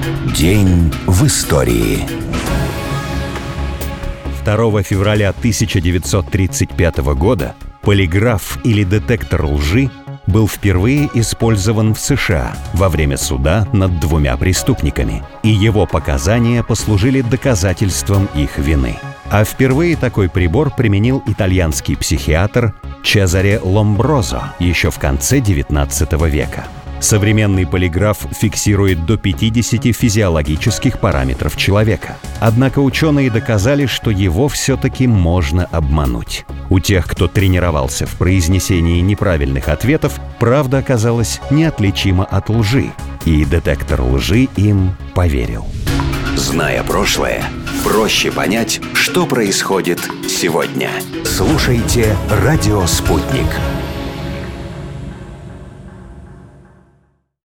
День в истории. 2 февраля 1935 года полиграф или детектор лжи был впервые использован в США во время суда над 2 преступниками, и его показания послужили доказательством их вины. А впервые такой прибор применил итальянский психиатр Чезаре Ломброзо еще в конце XIX века. Современный полиграф фиксирует до 50 физиологических параметров человека. Однако ученые доказали, что его все-таки можно обмануть. У тех, кто тренировался в произнесении неправильных ответов, правда оказалась неотличима от лжи, и детектор лжи им поверил. Зная прошлое, проще понять, что происходит сегодня. Слушайте «Радио Спутник».